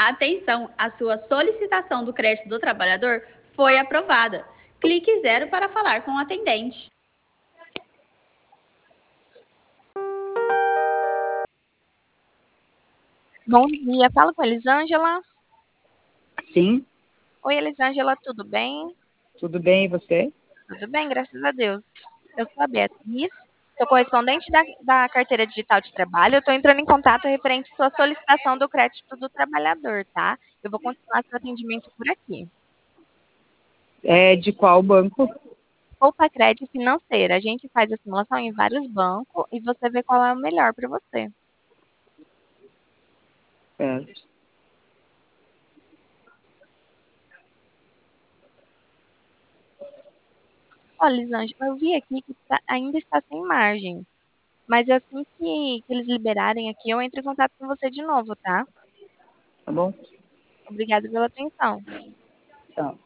Atenção, a sua solicitação do crédito do trabalhador foi aprovada. Clique 0 para falar com o atendente. Bom dia, fala com a Elisângela. Sim, Oi, Elisângela, tudo bem? tudo bem, e você? Tudo bem, graças a Deus. Eu sou a Beatriz, sou correspondente da carteira digital de trabalho. Eu estou entrando em contato referente à sua solicitação do crédito do trabalhador, tá? Eu vou continuar seu atendimento por aqui. É de qual banco? Poupa Crédito Financeira. A gente faz a simulação em vários bancos e você vê qual é o melhor para você. Certo. Olha, Elisângela, eu vi aqui que ainda está sem margem. Mas assim que eles liberarem aqui, eu entro em contato com você de novo, tá? Tá bom? Obrigada pela atenção. Tchau.